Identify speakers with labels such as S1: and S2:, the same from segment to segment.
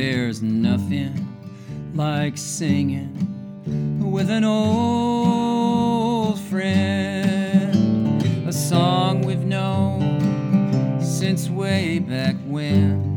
S1: There's nothing like singing with an old friend, a song we've known since way back when.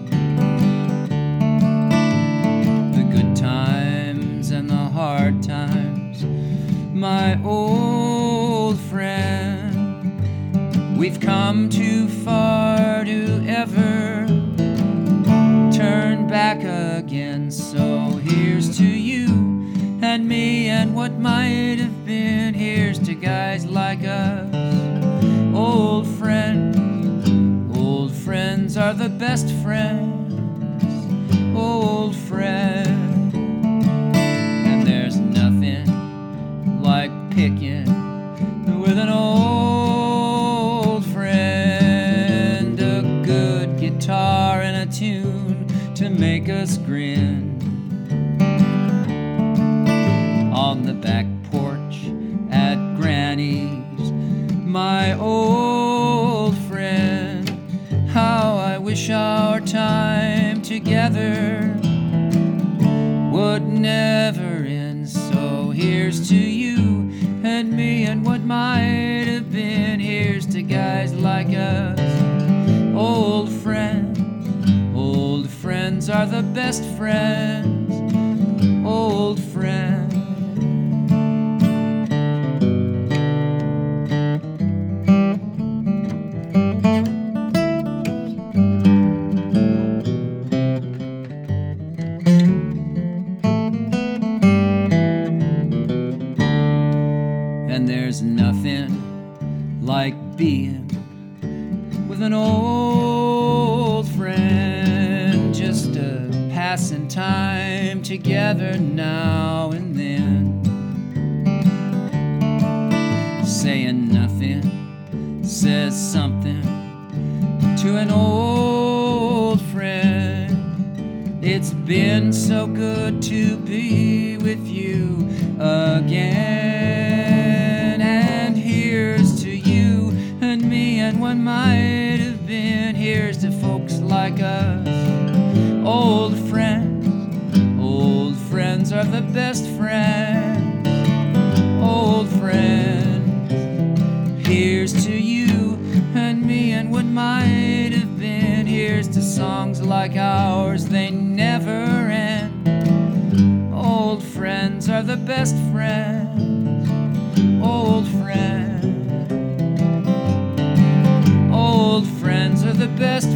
S1: The good times and the hard times, my old friend, we've come too far to ever turn back again. So here's to you and me and what might have been. Here's to guys like us, old friends. Old friends are the best friends, old friends. And there's nothing like picking with an old friend, a good guitar and a tune to make us grin. On the back porch at Granny's, my old friend, how I wish our time together would never end. So here's to you and me and what might have been. Here's to guys like us, old friends. Old friends are the best friends, old friends. And there's nothing like being with an old friend, just a passing time together now and then. Saying nothing says something to an old friend. It's been so good to be with you again. And here's to you and me and what might have been. Here's to folks like us, old friends. Old friends are the best friends, old friends. Here's to you and me and what might have been. Here's to songs like ours, they never end. Old friends are the best friends, old friends. Old friends are the best